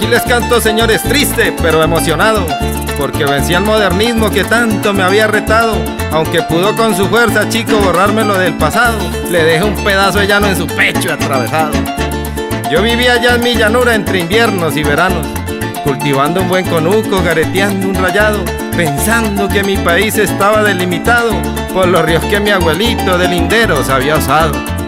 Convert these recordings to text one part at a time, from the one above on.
aquí les canto, señores, triste pero emocionado, porque vencí al modernismo que tanto me había retado. Aunque pudo con su fuerza, chico, borrármelo del pasado, le dejé un pedazo de llano en su pecho atravesado. Yo vivía allá en mi llanura entre inviernos y veranos, cultivando un buen conuco, gareteando un rayado, pensando que mi país estaba delimitado por los ríos que mi abuelito de linderos había osado.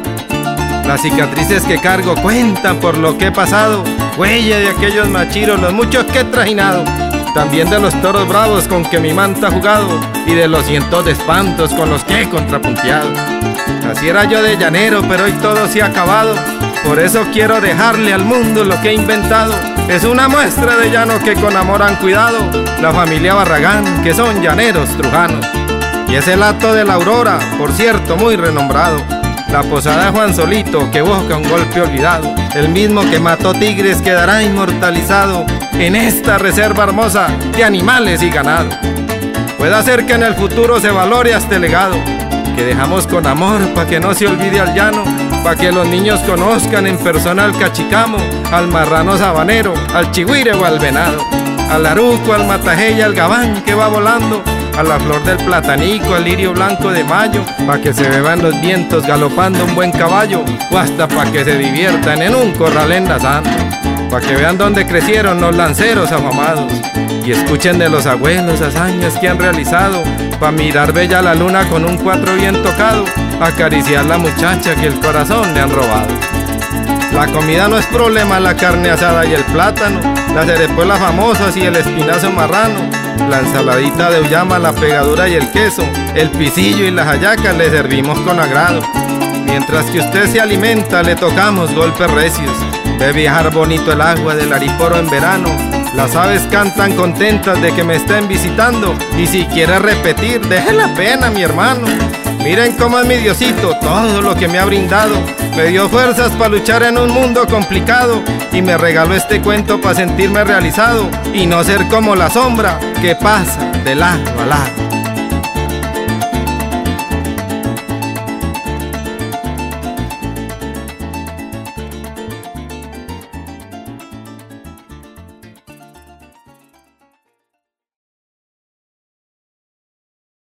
Las cicatrices que cargo cuentan por lo que he pasado, huella de aquellos machiros, los muchos que he trajinado, también de los toros bravos con que mi manta ha jugado, y de los cientos de espantos con los que he contrapunteado. Así era yo de llanero, pero hoy todo se ha acabado, por eso quiero dejarle al mundo lo que he inventado. Es una muestra de llano que con amor han cuidado la familia Barragán, que son llaneros trujanos. Y es el hato de la Aurora, por cierto, muy renombrado, la posada de Juan Solito, que busca un golpe olvidado, el mismo que mató tigres quedará inmortalizado en esta reserva hermosa de animales y ganado. Puede ser que en el futuro se valore a este legado que dejamos con amor, pa' que no se olvide al llano, pa' que los niños conozcan en persona al cachicamo, al marrano sabanero, al chigüire o al venado, al aruco, al matajé y al gabán que va volando, a la flor del platanico, al lirio blanco de mayo, pa' que se beban los vientos galopando un buen caballo, o hasta pa' que se diviertan en un corral enlazando, pa' que vean dónde crecieron los lanceros afamados, y escuchen de los abuelos hazañas que han realizado, pa' mirar bella la luna con un 4 bien tocado, acariciar la muchacha que el corazón le han robado. La comida no es problema, la carne asada y el plátano, las cerepuelas famosas y el espinazo marrano, la ensaladita de uyama, la pegadura y el queso, el pisillo y las hallacas le servimos con agrado. Mientras que usted se alimenta, le tocamos golpes recios. Ve viajar bonito el agua del Ariporo en verano. Las aves cantan contentas de que me estén visitando, y si quiere repetir, deje la pena, mi hermano. Miren cómo es mi Diosito, todo lo que me ha brindado. Me dio fuerzas para luchar en un mundo complicado, y me regaló este cuento para sentirme realizado y no ser como la sombra que pasa de lado a lado.